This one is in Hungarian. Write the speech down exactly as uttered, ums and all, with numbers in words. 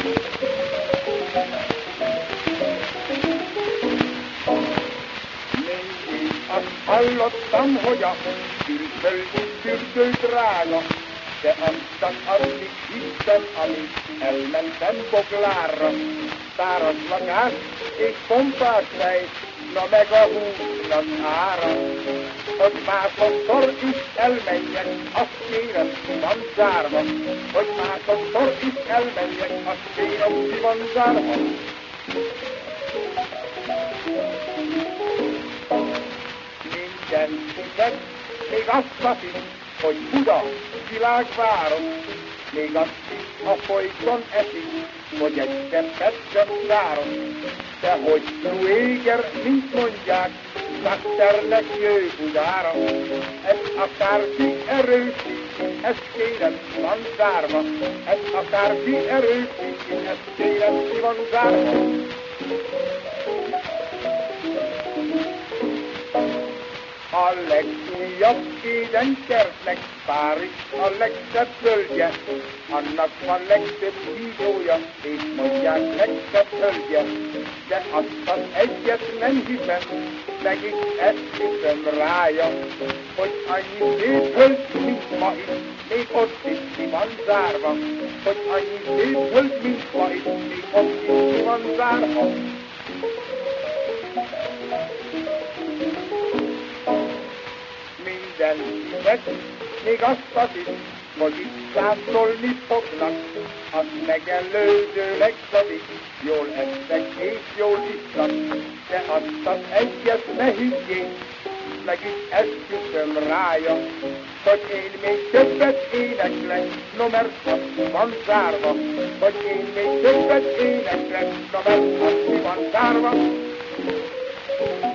Azt hallottam, hogy a külföldi fürdő drága, de azt csak addig hittem, amíg elmentem Boglárra. Száraz lakás és pompás hely, na meg a húsnak ára. Hogy másodszor is elmenjek, azt kérem, ki van zárva. Hogy másodszor is elmenjek, azt kérem, ki van zárva. Mindenkinek még azt is, hogy Buda világváros, még azt is a folyton esik, hogy egy cseppet sem záros. De hogy Kruéger, mint mondják, Szakternek jöjj Budára, ez akárki erősíti, ezt kérem, ki van zárva. Ez akárki erősíti, ezt kérem, ki van zárva. A legújabb édenkertnek Párizs a legszebb völgye, annak van legtöbb hívója, és mondják legszebb hölgye. De azt az egyet nem hiszem, meg is ezt hiszem rája, hogy annyi szép hölgy, mint ma itt, még ott is ki van zárva. Hogy annyi szép hölgy, mint ma itt, még ott is ki van zárva. Mindenkinek még azt az is, hogy itt szászolni fognak, az megelőzőleg szadik, jól esznek és jól isznak, de azt az egyet ne higgyék, meg is esküszöm rája, hogy én még többet éneklek, no mert azt van zárva, hogy én még többet éneklek, no mert azt van zárva.